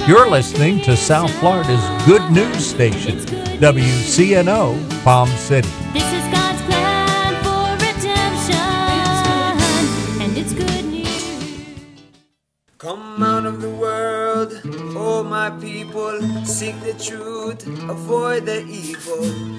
You're listening to South Florida's good news station, WCNO Palm City. This is God's plan for redemption, and it's good news. Come out of the world, oh my people, seek the truth, avoid the evil,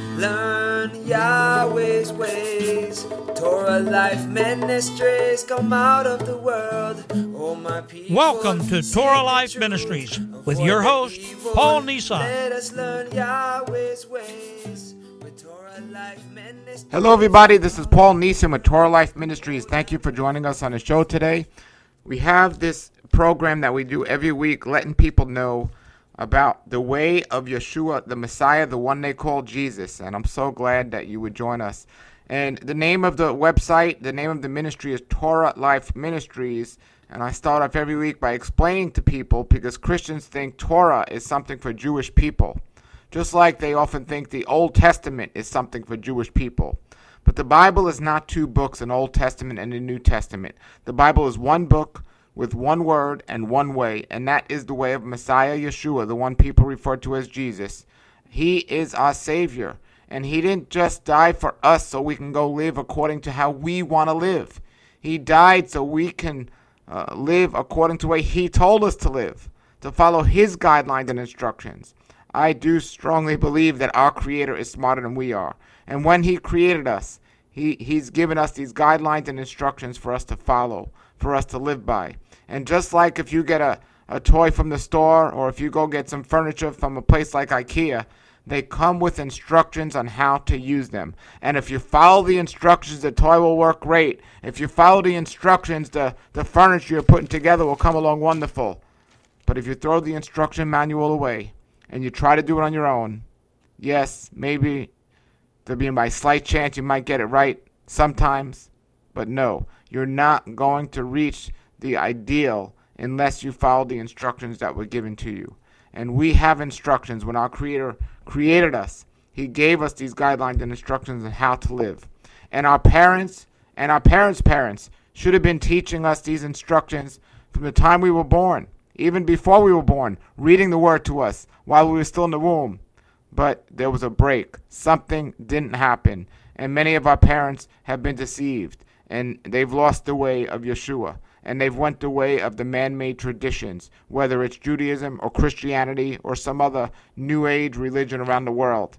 learn Yahweh's ways, Torah Life Ministries. Come out of the world, oh my people. Welcome to Torah Life Ministries with your host, Paul Nissan. Let us learn Yahweh's ways with Torah Life Ministries. Hello, everybody. This is Paul Neeson with Torah Life Ministries. Thank you for joining us on the show today. We have this program that we do every week, letting people know about the way of Yeshua, the Messiah, the one they call Jesus. And I'm so glad that you would join us. And the name of the website, the name of the ministry is Torah Life Ministries. And I start off every week by explaining to people, because Christians think Torah is something for Jewish people, just like they often think the Old Testament is something for Jewish people. But the Bible is not two books, an Old Testament and a New Testament. The Bible is one book with one word and one way, and that is the way of Messiah Yeshua, the one people refer to as Jesus. He is our Savior, and He didn't just die for us so we can go live according to how we want to live. He died so we can live according to the way He told us to live, to follow His guidelines and instructions. I do strongly believe that our Creator is smarter than we are. And when He created us, He's given us these guidelines and instructions for us to follow, for us to live by. And just like if you get a toy from the store, or if you go get some furniture from a place like IKEA, they come with instructions on how to use them. And if you follow the instructions, the toy will work great. If you follow the instructions, the furniture you're putting together will come along wonderful. But if you throw the instruction manual away and you try to do it on your own, yes, maybe there'll be by slight chance you might get it right sometimes, but no, you're not going to reach the ideal unless you follow the instructions that were given to you. And we have instructions. When our Creator created us, He gave us these guidelines and instructions on how to live. And our parents and our parents' parents should have been teaching us these instructions from the time we were born, even before we were born, reading the Word to us while we were still in the womb. But there was a break. Something didn't happen. And many of our parents have been deceived, and they've lost the way of Yeshua. And they've went the way of the man-made traditions, whether it's Judaism or Christianity or some other New Age religion around the world.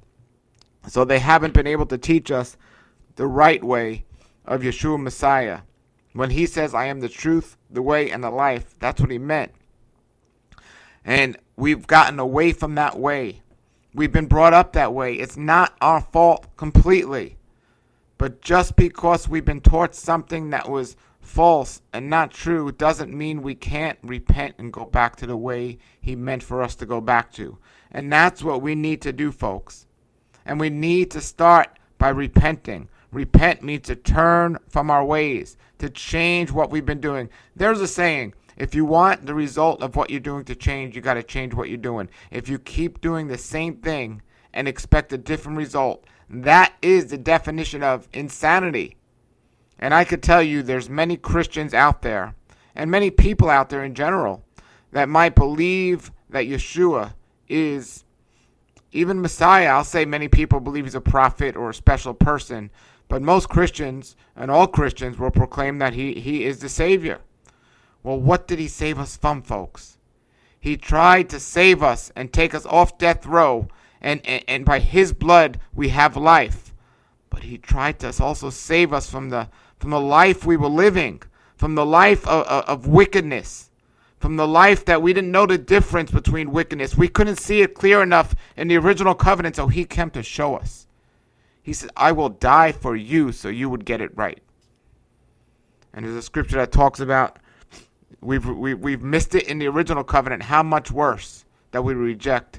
So they haven't been able to teach us the right way of Yeshua Messiah. When He says, I am the truth, the way, and the life, that's what He meant. And we've gotten away from that way. We've been brought up that way. It's not our fault completely. But just because we've been taught something that was false and not true doesn't mean we can't repent and go back to the way He meant for us to go back to. And that's what we need to do, folks. And we need to start by repenting. Repent means to turn from our ways, to change what we've been doing. There's a saying, if you want the result of what you're doing to change, you got to change what you're doing. If you keep doing the same thing and expect a different result, that is the definition of insanity. And I could tell you there's many Christians out there, and many people out there in general, that might believe that Yeshua is even Messiah. I'll say many people believe He's a prophet or a special person, but most Christians and all Christians will proclaim that he is the Savior. Well, what did He save us from, folks? He tried to save us and take us off death row, and by His blood we have life. But He tried to also save us from the life we were living, from the life of wickedness, from the life that we didn't know the difference between wickedness. We couldn't see it clear enough in the original covenant, so He came to show us. He said, I will die for you so you would get it right. And there's a scripture that talks about we've missed it in the original covenant. How much worse that we reject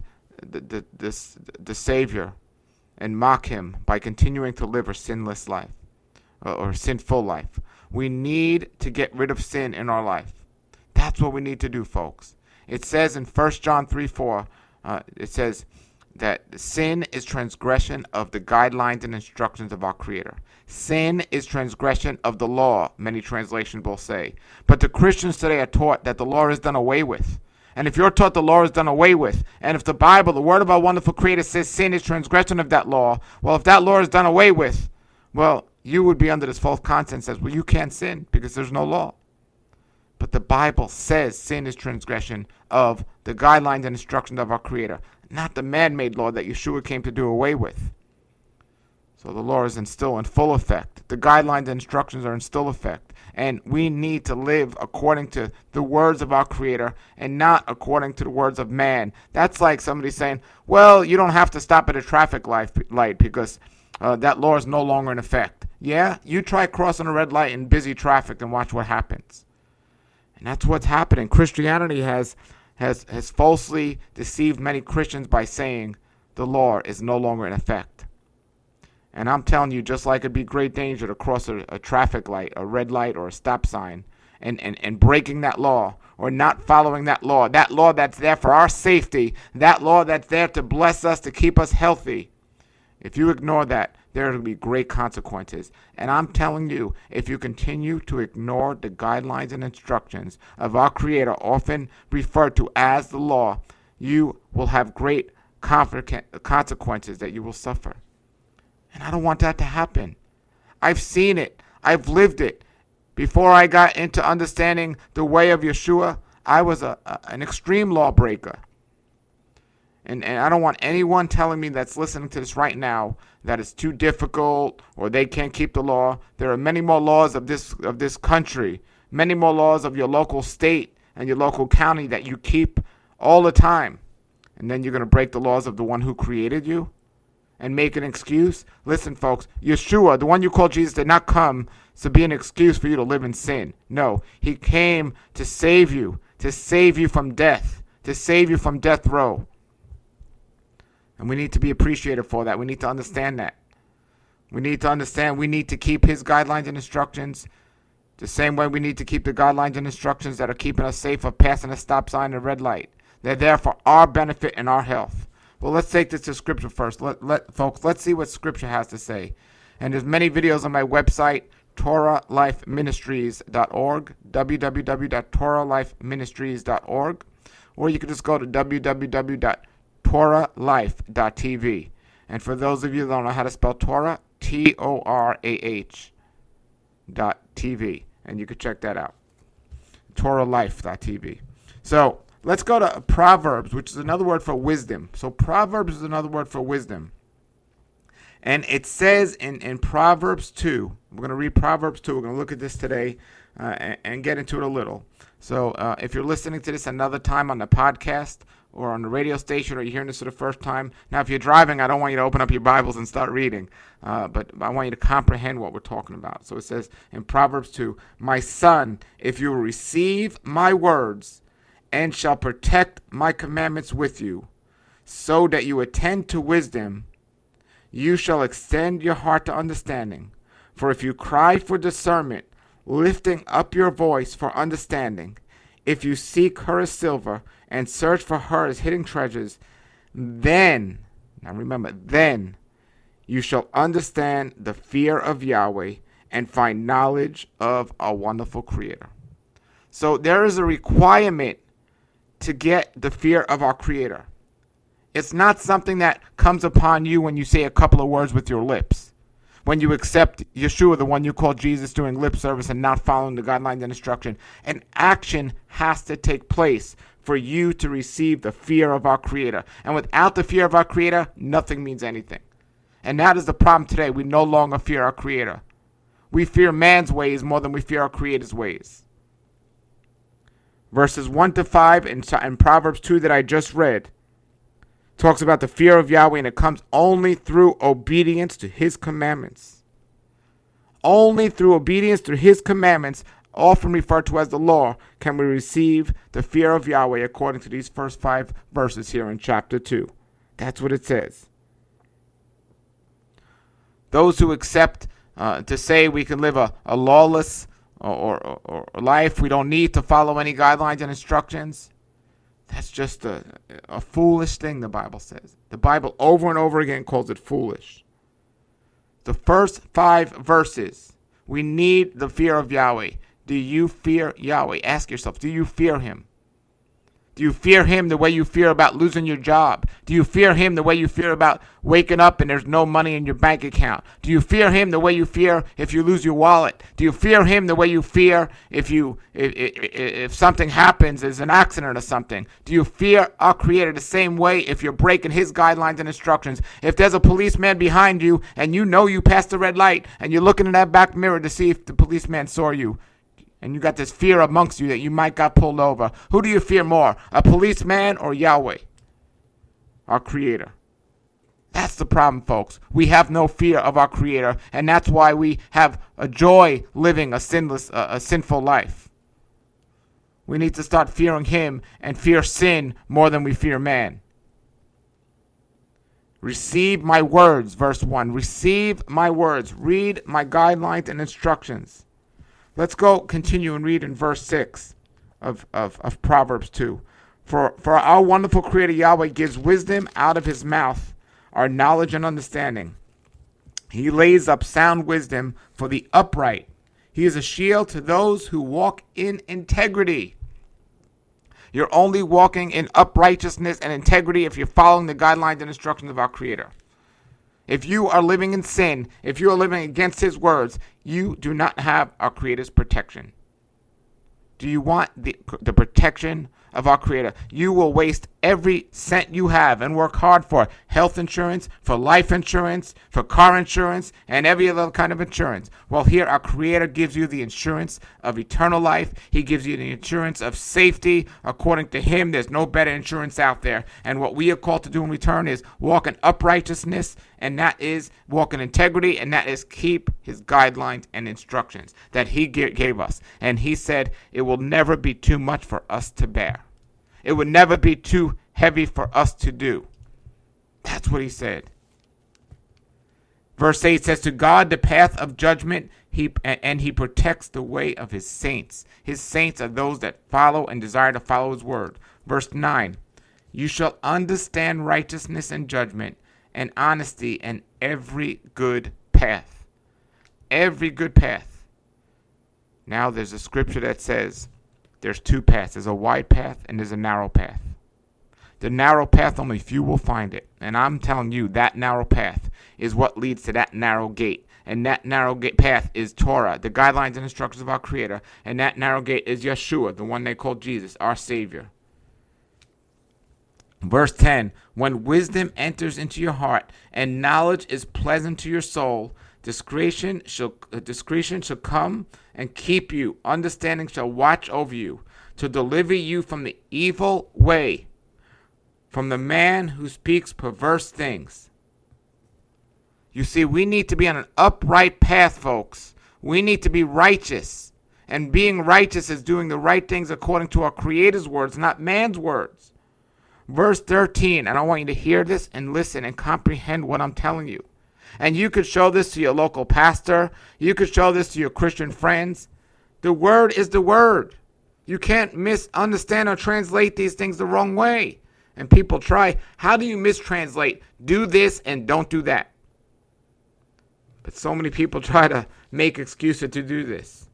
the Savior and mock Him by continuing to live a sinless life. Or sinful life. We need to get rid of sin in our life. That's what we need to do, folks. It says in 1 John 3:4, it says that sin is transgression of the guidelines and instructions of our Creator. Sin is transgression of the law, many translations will say. But the Christians today are taught that the law is done away with. And if you're taught the law is done away with, and if the Bible, the word of our wonderful Creator, says sin is transgression of that law, well, if that law is done away with, well, you would be under this false concept that says, well, you can't sin because there's no law. But the Bible says sin is transgression of the guidelines and instructions of our Creator, not the man-made law that Yeshua came to do away with. So the law is still in full effect. The guidelines and instructions are in still effect. And we need to live according to the words of our Creator and not according to the words of man. That's like somebody saying, well, you don't have to stop at a traffic light because that law is no longer in effect. Yeah, you try crossing a red light in busy traffic and watch what happens. And that's what's happening. Christianity has falsely deceived many Christians by saying the law is no longer in effect. And I'm telling you, just like it'd be great danger to cross a traffic light, a red light, or a stop sign, and breaking that law, or not following that law that's there for our safety, that law that's there to bless us, to keep us healthy. If you ignore that, there will be great consequences. And I'm telling you, if you continue to ignore the guidelines and instructions of our Creator, often referred to as the law, you will have great consequences that you will suffer. And I don't want that to happen. I've seen it. I've lived it. Before I got into understanding the way of Yeshua, I was an extreme lawbreaker. And I don't want anyone telling me that's listening to this right now that it's too difficult or they can't keep the law. There are many more laws of this country, many more laws of your local state and your local county that you keep all the time. And then you're going to break the laws of the one who created you and make an excuse? Listen, folks, Yeshua, the one you call Jesus, did not come to be an excuse for you to live in sin. No, he came to save you from death, to save you from death row. And we need to be appreciative for that. We need to understand that. We need to understand we need to keep his guidelines and instructions the same way we need to keep the guidelines and instructions that are keeping us safe of passing a stop sign and a red light. They're there for our benefit and our health. Well, let's take this to Scripture first. Folks, let's see what Scripture has to say. And there's many videos on my website, TorahLifeMinistries.org, www.TorahLifeMinistries.org, or you can just go to www.TorahLife.tv. And for those of you that don't know how to spell Torah, TORAH.tv. And you can check that out. TorahLife.tv. So let's go to Proverbs, which is another word for wisdom. So Proverbs is another word for wisdom. And it says in Proverbs 2, we're going to read Proverbs 2. We're going to look at this today and get into it a little. So if you're listening to this another time on the podcast or on the radio station, or you're hearing this for the first time, now if you're driving, I don't want you to open up your Bibles and start reading, but I want you to comprehend what we're talking about. So it says in Proverbs 2, "My son, if you will receive my words and shall protect my commandments with you, so that you attend to wisdom, you shall extend your heart to understanding. For if you cry for discernment, lifting up your voice for understanding, if you seek her as silver and search for her as hidden treasures, then," now remember, "then you shall understand the fear of Yahweh and find knowledge of our wonderful Creator." So there is a requirement to get the fear of our Creator. It's not something that comes upon you when you say a couple of words with your lips. When you accept Yeshua, the one you call Jesus, doing lip service and not following the guidelines and instruction. An action has to take place for you to receive the fear of our Creator. And without the fear of our Creator, nothing means anything. And that is the problem today. We no longer fear our Creator. We fear man's ways more than we fear our Creator's ways. Verses 1 to 5 in Proverbs 2 that I just read talks about the fear of Yahweh, and it comes only through obedience to his commandments. Only through obedience to his commandments, often referred to as the law, can we receive the fear of Yahweh according to these first 5 verses here in chapter 2. That's what it says. Those who accept to say we can live a lawless or life, we don't need to follow any guidelines and instructions, that's just a foolish thing, the Bible says. The Bible over and over again calls it foolish. The first 5 verses, we need the fear of Yahweh. Do you fear Yahweh? Ask yourself, do you fear him? Do you fear him the way you fear about losing your job? Do you fear him the way you fear about waking up and there's no money in your bank account? Do you fear him the way you fear if you lose your wallet? Do you fear him the way you fear if something happens, there's an accident or something? Do you fear our Creator the same way if you're breaking his guidelines and instructions? If there's a policeman behind you and you know you passed the red light and you're looking in that back mirror to see if the policeman saw you, and you got this fear amongst you that you might got pulled over, who do you fear more, a policeman or Yahweh, our Creator? That's the problem, folks. We have no fear of our Creator, and that's why we have a joy living a sinful life. We need to start fearing him and fear sin more than we fear man. Receive my words, verse 1. Receive my words. Read my guidelines and instructions. Let's go continue and read in verse 6 of Proverbs 2. For our wonderful Creator Yahweh gives wisdom out of his mouth, our knowledge and understanding. He lays up sound wisdom for the upright. He is a shield to those who walk in integrity. You're only walking in uprightness and integrity if you're following the guidelines and instructions of our Creator. If you are living in sin, if you are living against his words, you do not have our Creator's protection. Do you want the protection of our Creator? You will waste every cent you have and work hard for health insurance, for life insurance, for car insurance, and every other kind of insurance. Well, here our Creator gives you the insurance of eternal life. He gives you the insurance of safety. According to him, there's no better insurance out there. And what we are called to do in return is walk in uprightness, and that is walk in integrity, and that is keep his guidelines and instructions that he gave us. And he said it will never be too much for us to bear. It would never be too heavy for us to do. That's what he said. Verse 8 says, to God the path of judgment, he protects the way of his saints. His saints are those that follow and desire to follow his word. Verse 9, you shall understand righteousness and judgment and honesty and every good path. Every good path. Now there's a scripture that says there's two paths. There's a wide path and there's a narrow path. The narrow path, only few will find it. And I'm telling you, that narrow path is what leads to that narrow gate. And that narrow path is Torah, the guidelines and instructions of our Creator. And that narrow gate is Yeshua, the one they call Jesus, our Savior. Verse 10, when wisdom enters into your heart and knowledge is pleasant to your soul, discretion shall come and keep you. Understanding shall watch over you to deliver you from the evil way, from the man who speaks perverse things. You see, we need to be on an upright path, folks. We need to be righteous. And being righteous is doing the right things according to our Creator's words, not man's words. Verse 13, and I want you to hear this and listen and comprehend what I'm telling you. And you could show this to your local pastor. You could show this to your Christian friends. The word is the word. You can't misunderstand or translate these things the wrong way. And people try. How do you mistranslate? Do this and don't do that. But so many people try to make excuses to do this.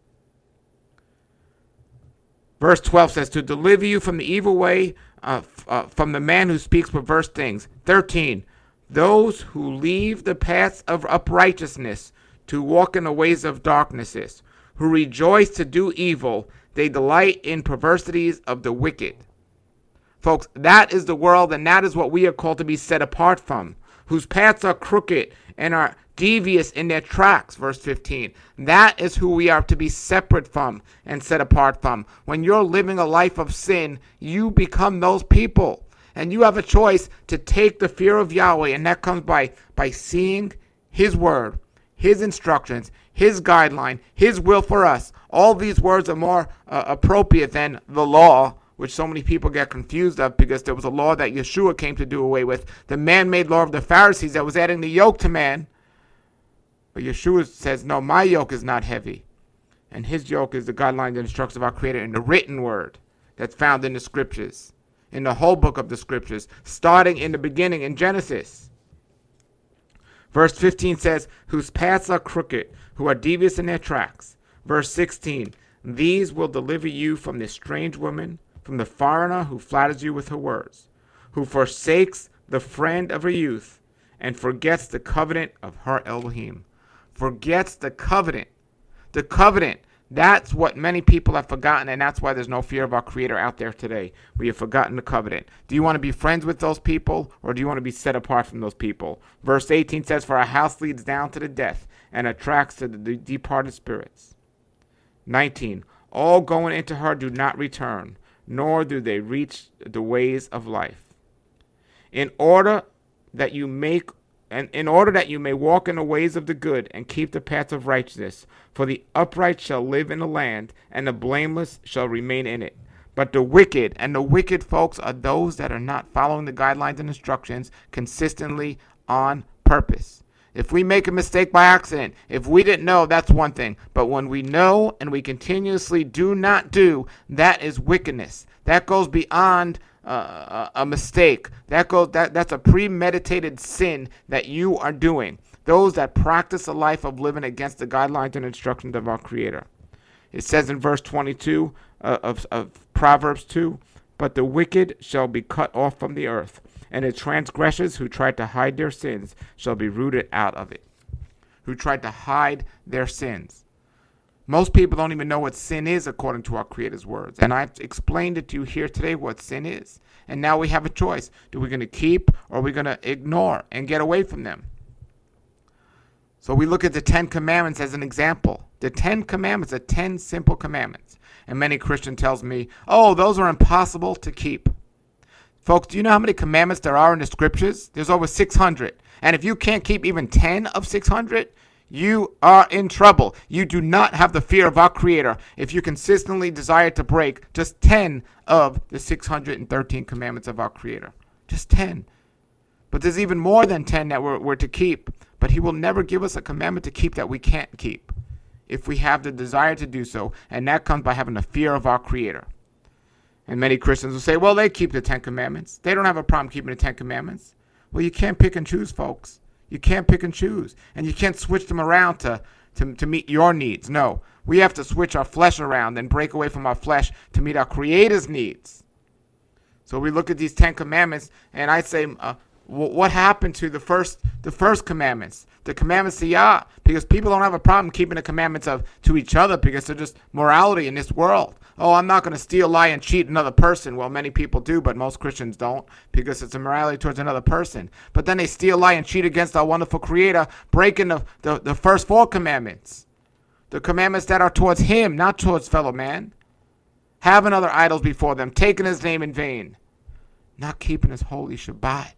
Verse 12 says, to deliver you from the evil way, from the man who speaks perverse things. 13, those who leave the paths of uprightness to walk in the ways of darknesses, who rejoice to do evil, they delight in perversities of the wicked. Folks, that is the world, and that is what we are called to be set apart from, whose paths are crooked and are devious in their tracks. Verse 15. That is who we are to be separate from and set apart from. When you're living a life of sin, you become those people. And you have a choice to take the fear of Yahweh, and that comes by seeing his word, his instructions, his guideline, his will for us. All these words are more appropriate than the law, which so many people get confused of, because there was a law that Yeshua came to do away with, the man-made law of the Pharisees that was adding the yoke to man. But Yeshua says, no, my yoke is not heavy. And his yoke is the guidelines and instructions of our Creator in the written word that's found in the scriptures, in the whole book of the scriptures, starting in the beginning in Genesis. Verse 15 says, whose paths are crooked, who are devious in their tracks. Verse 16, these will deliver you from the strange woman from the foreigner who flatters you with her words, who forsakes the friend of her youth and forgets the covenant of her Elohim. Forgets the covenant. The covenant. That's what many people have forgotten, and that's why there's no fear of our Creator out there today. We have forgotten the covenant. Do you want to be friends with those people, or do you want to be set apart from those people? Verse 18 says, "For our house leads down to the death and attracts to the departed spirits." 19, "All going into her do not return, nor do they reach the ways of life. In order that you may walk in the ways of the good and keep the paths of righteousness, for the upright shall live in the land, and the blameless shall remain in it. But the wicked," and the wicked folks are those that are not following the guidelines and instructions consistently on purpose. If we make a mistake by accident, if we didn't know, that's one thing. But when we know and we continuously do not do, that is wickedness. That goes beyond a mistake. That's a premeditated sin that you are doing. Those that practice a life of living against the guidelines and instructions of our Creator. It says in verse 22 of Proverbs 2, "But the wicked shall be cut off from the earth, and the transgressors who try to hide their sins shall be rooted out of it." Who tried to hide their sins. Most people don't even know what sin is according to our Creator's words. And I've explained it to you here today what sin is. And now we have a choice. Do we going to keep, or are we going to ignore and get away from them? So we look at the 10 Commandments as an example. The 10 Commandments are 10 simple commandments. And many Christians tells me, "Oh, those are impossible to keep." Folks, do you know how many commandments there are in the scriptures? There's over 600. And if you can't keep even 10 of 600, you are in trouble. You do not have the fear of our Creator if you consistently desire to break just 10 of the 613 commandments of our Creator. Just 10. But there's even more than 10 that we're to keep. But He will never give us a commandment to keep that we can't keep if we have the desire to do so. And that comes by having the fear of our Creator. And many Christians will say, well, they keep the 10 commandments. They don't have a problem keeping the 10 commandments. Well, you can't pick and choose, folks. You can't pick and choose. And you can't switch them around to meet your needs. No, we have to switch our flesh around and break away from our flesh to meet our Creator's needs. So we look at these 10 commandments, and I say, what happened to the first commandments? The commandments to Yah, because people don't have a problem keeping the commandments to each other because they're just morality in this world. Oh, I'm not going to steal, lie, and cheat another person. Well, many people do, but most Christians don't because it's immorality towards another person. But then they steal, lie, and cheat against our wonderful Creator, breaking the first 4 commandments. The commandments that are towards Him, not towards fellow man. Having other idols before them, taking His name in vain, not keeping His holy Shabbat.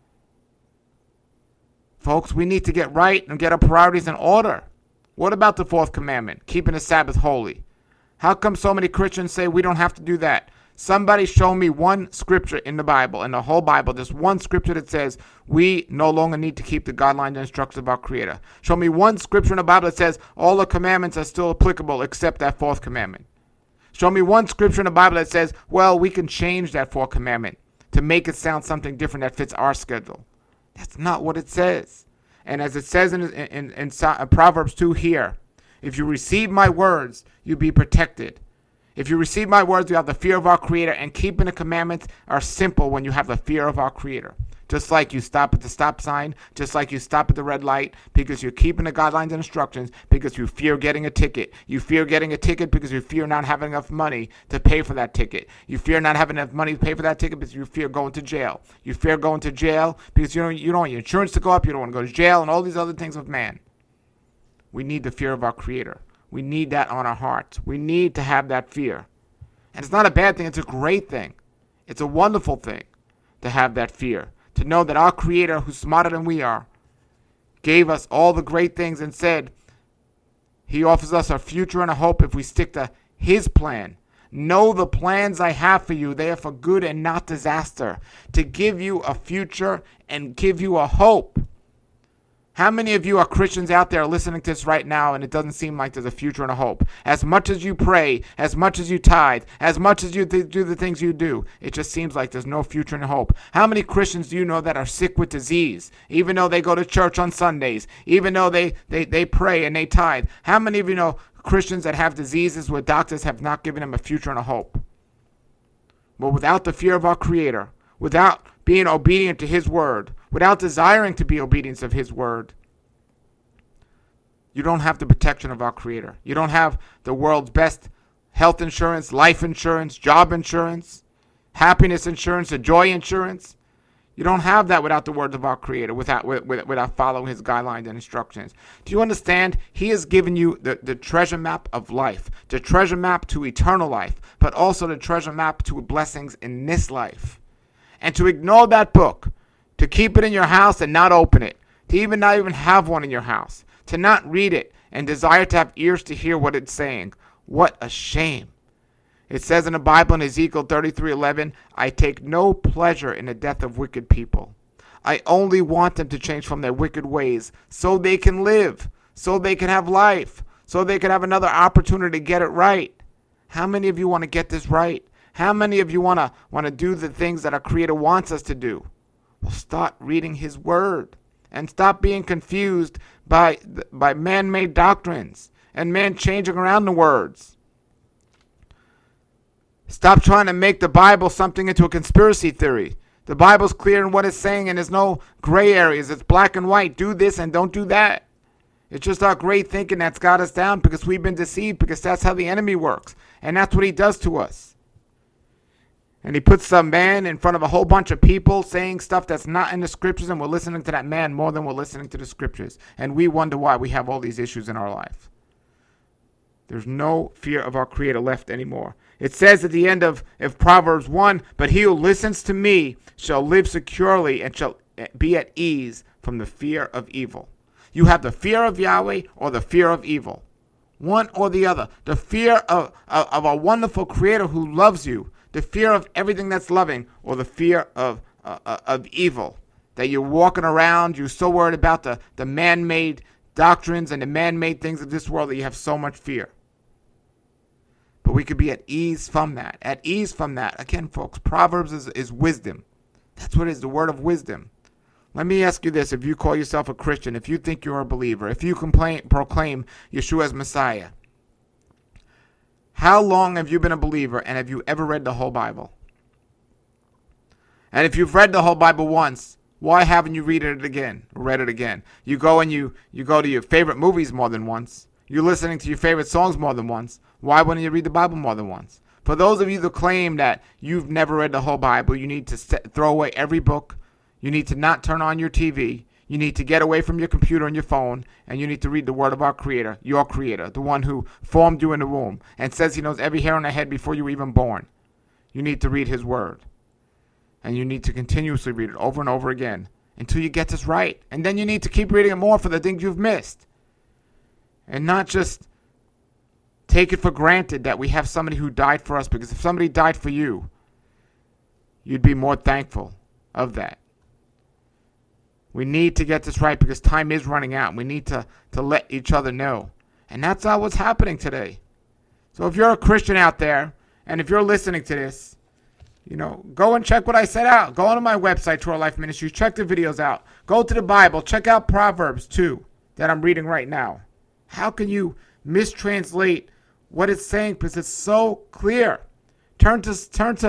Folks, we need to get right and get our priorities in order. What about the 4th commandment, keeping the Sabbath holy? How come so many Christians say we don't have to do that? Somebody show me one scripture in the Bible, in the whole Bible, there's one scripture that says we no longer need to keep the guidelines and instructions of our Creator. Show me one scripture in the Bible that says all the commandments are still applicable except that 4th commandment. Show me one scripture in the Bible that says, well, we can change that 4th commandment to make it sound something different that fits our schedule. That's not what it says. And as it says in Proverbs 2 here, if you receive my words, you'll be protected. If you receive my words, you have the fear of our Creator, and keeping the commandments are simple when you have the fear of our Creator. Just like you stop at the stop sign, just like you stop at the red light, because you're keeping the guidelines and instructions, because you fear getting a ticket. You fear getting a ticket because you fear not having enough money to pay for that ticket. You fear not having enough money to pay for that ticket because you fear going to jail. You fear going to jail because you don't want your insurance to go up, you don't want to go to jail, and all these other things of man. We need the fear of our Creator. We need that on our hearts. We need to have that fear. And it's not a bad thing. It's a great thing. It's a wonderful thing to have that fear. To know that our Creator, who's smarter than we are, gave us all the great things and said He offers us a future and a hope if we stick to His plan. Know the plans I have for you. They are for good and not disaster. To give you a future and give you a hope. How many of you are Christians out there listening to this right now and it doesn't seem like there's a future and a hope? As much as you pray, as much as you tithe, as much as you do the things you do, it just seems like there's no future and hope. How many Christians do you know that are sick with disease, even though they go to church on Sundays, even though they pray and they tithe? How many of you know Christians that have diseases where doctors have not given them a future and a hope? But without the fear of our Creator, without being obedient to His word, without desiring to be obedient of His word, you don't have the protection of our Creator. You don't have the world's best health insurance, life insurance, job insurance, happiness insurance, the joy insurance. You don't have that without the words of our Creator, without following His guidelines and instructions. Do you understand? He has given you the treasure map of life, the treasure map to eternal life, but also the treasure map to blessings in this life. And to ignore that book, to keep it in your house and not open it, to not even have one in your house, to not read it and desire to have ears to hear what it's saying. What a shame. It says in the Bible in Ezekiel 33:11, I take no pleasure in the death of wicked people. I only want them to change from their wicked ways so they can live, so they can have life, so they can have another opportunity to get it right. How many of you want to get this right? How many of you want to do the things that our Creator wants us to do? Well, start reading His word and stop being confused by man-made doctrines and man changing around the words. Stop trying to make the Bible something into a conspiracy theory. The Bible's clear in what it's saying, and there's no gray areas. It's black and white. Do this and don't do that. It's just our great thinking that's got us down because we've been deceived, because that's how the enemy works. And that's what he does to us. And he puts some man in front of a whole bunch of people saying stuff that's not in the scriptures, and we're listening to that man more than we're listening to the scriptures. And we wonder why we have all these issues in our life. There's no fear of our Creator left anymore. It says at the end of Proverbs 1, but he who listens to me shall live securely and shall be at ease from the fear of evil. You have the fear of Yahweh or the fear of evil. One or the other. The fear of a wonderful Creator who loves you. The fear of everything that's loving, or the fear of evil. That you're walking around, you're so worried about the man-made doctrines and the man-made things of this world that you have so much fear. But we could be at ease from that. At ease from that. Again, folks, Proverbs is wisdom. That's what it is, the word of wisdom. Let me ask you this. If you call yourself a Christian, if you think you're a believer, if you proclaim Yeshua as Messiah, how long have you been a believer, and have you ever read the whole Bible? And if you've read the whole Bible once, why haven't you read it again? You go and you go to your favorite movies more than once. You're listening to your favorite songs more than once. Why wouldn't you read the Bible more than once? For those of you that claim that you've never read the whole Bible, you need to throw away every book. You need to not turn on your TV. You need to get away from your computer and your phone, and you need to read the word of our Creator, your Creator, the one who formed you in the womb and says He knows every hair on your head before you were even born. You need to read His word. And you need to continuously read it over and over again until you get this right. And then you need to keep reading it more for the things you've missed. And not just take it for granted that we have somebody who died for us, because if somebody died for you, you'd be more thankful of that. We need to get this right because time is running out. We need to let each other know. And that's not what's happening today. So if you're a Christian out there, and if you're listening to this, go and check what I set out. Go onto my website, Torah Life Ministries. Check the videos out. Go to the Bible. Check out Proverbs 2 that I'm reading right now. How can you mistranslate what it's saying? Because it's so clear. Turn to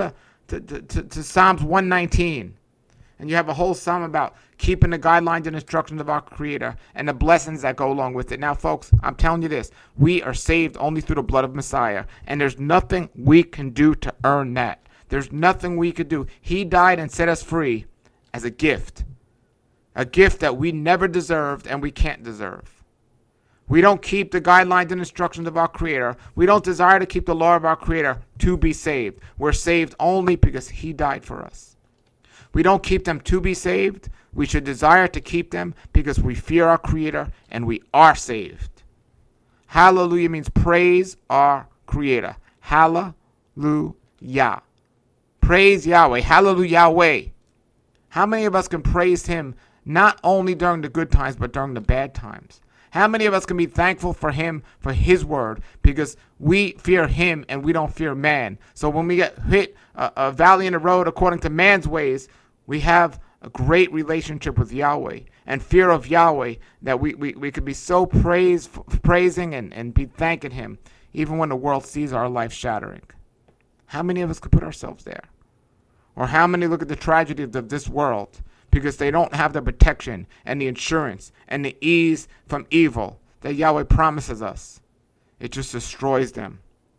Psalms 119. And you have a whole psalm about keeping the guidelines and instructions of our Creator and the blessings that go along with it. Now, folks, I'm telling you this. We are saved only through the blood of Messiah. And there's nothing we can do to earn that. There's nothing we could do. He died and set us free as a gift. A gift that we never deserved and we can't deserve. We don't keep the guidelines and instructions of our Creator. We don't desire to keep the law of our Creator to be saved. We're saved only because He died for us. We don't keep them to be saved. We should desire to keep them because we fear our Creator and we are saved. Hallelujah means praise our Creator. Hallelujah. Praise Yahweh. Hallelujah Yahweh. How many of us can praise Him not only during the good times but during the bad times? How many of us can be thankful for Him, for His word, because we fear Him and we don't fear man. So when we get hit a valley in the road according to man's ways, we have a great relationship with Yahweh and fear of Yahweh that we could be so praising and be thanking Him even when the world sees our life shattering. How many of us could put ourselves there? Or how many look at the tragedies of this world because they don't have the protection and the insurance and the ease from evil that Yahweh promises us? It just destroys them.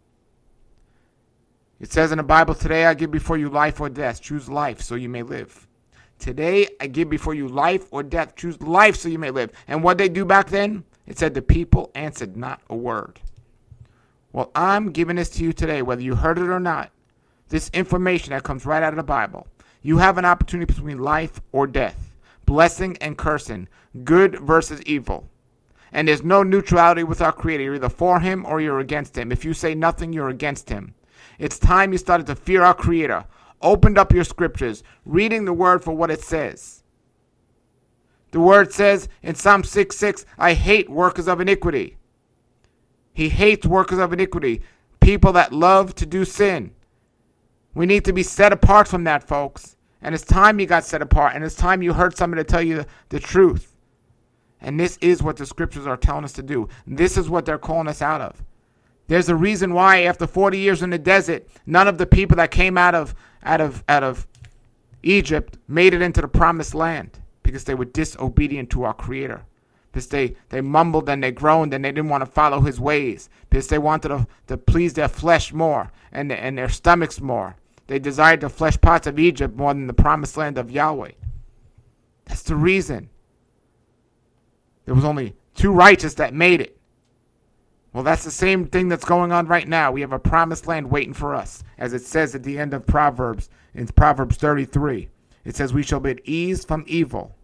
It says in the Bible, today I give before you life or death. Choose life so you may live. Today I give before you life or death. Choose life so you may live. And what they do back then? It said the people answered not a word. Well, I'm giving this to you today, whether you heard it or not. This information that comes right out of the Bible. You have an opportunity between life or death, blessing and cursing, good versus evil. And there's no neutrality with our Creator. You're either for Him or you're against Him. If you say nothing, you're against Him. It's time you started to fear our Creator. Opened up your scriptures, reading the word for what it says. The word says in Psalm 6:6, I hate workers of iniquity. He hates workers of iniquity, people that love to do sin. We need to be set apart from that, folks. And it's time you got set apart, and it's time you heard somebody tell you the truth. And this is what the scriptures are telling us to do. This is what they're calling us out of. There's a reason why after 40 years in the desert, none of the people that came out of Egypt made it into the promised land, because they were disobedient to our Creator. Because they mumbled and they groaned and they didn't want to follow His ways. Because they wanted to please their flesh more and their stomachs more. They desired the flesh parts of Egypt more than the promised land of Yahweh. That's the reason. There was only 2 righteous that made it. Well, that's the same thing that's going on right now. We have a promised land waiting for us, as it says at the end of Proverbs, in Proverbs 33. It says, we shall be at ease from evil.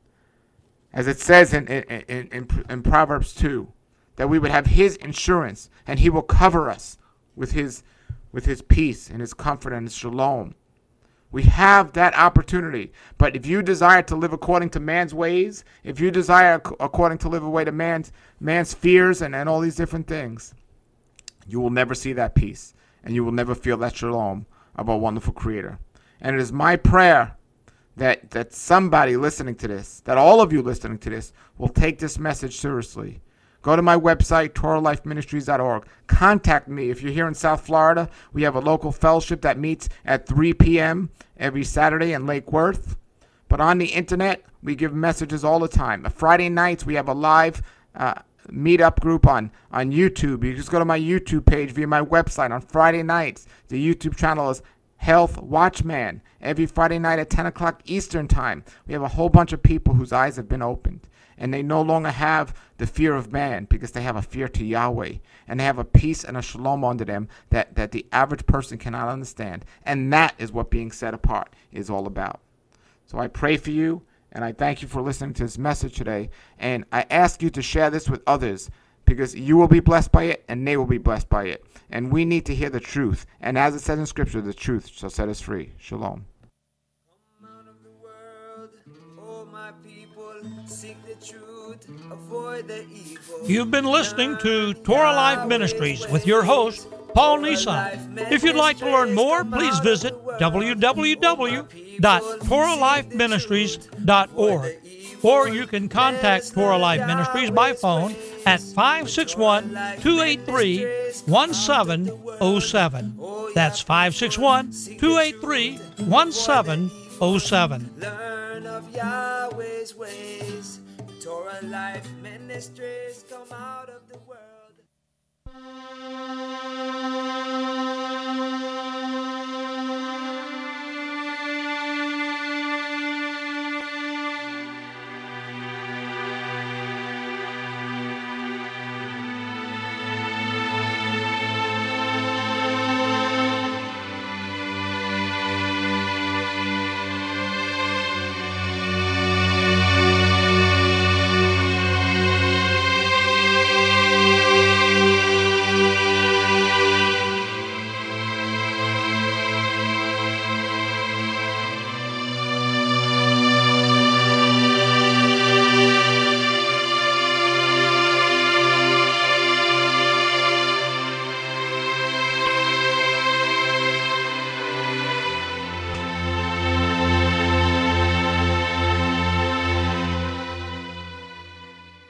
As it says in Proverbs 2, that we would have His insurance, and He will cover us with His peace and His comfort and His shalom. We have that opportunity. But if you desire to live according to man's ways, if you desire according to live away to man's fears and all these different things, you will never see that peace. And you will never feel that shalom of our wonderful Creator. And it is my prayer that somebody listening to this, that all of you listening to this, will take this message seriously. Go to my website, TorahLifeMinistries.org. Contact me. If you're here in South Florida, we have a local fellowship that meets at 3 p.m. every Saturday in Lake Worth. But on the internet, we give messages all the time. Friday nights, we have a live meetup group on YouTube. You just go to my YouTube page via my website on Friday nights. The YouTube channel is Health Watchman. Every Friday night at 10 o'clock Eastern Time, we have a whole bunch of people whose eyes have been opened. And they no longer have the fear of man, because they have a fear to Yahweh. And they have a peace and a shalom under them that the average person cannot understand. And that is what being set apart is all about. So I pray for you, and I thank you for listening to this message today. And I ask you to share this with others, because you will be blessed by it, and they will be blessed by it. And we need to hear the truth. And as it says in Scripture, the truth shall set us free. Shalom. Come out of the world, oh my people, seek the truth, avoid the evil. You've been listening to Torah Life Ministries with your host, Paul Nissan. If you'd like to learn more, please visit www.TorahLifeMinistries.org. Or you can contact Torah Life Ministries by phone at 561-283-1707. That's 561-283-1707. Learn of Yahweh's ways. Torah Life Ministries, come out of the world.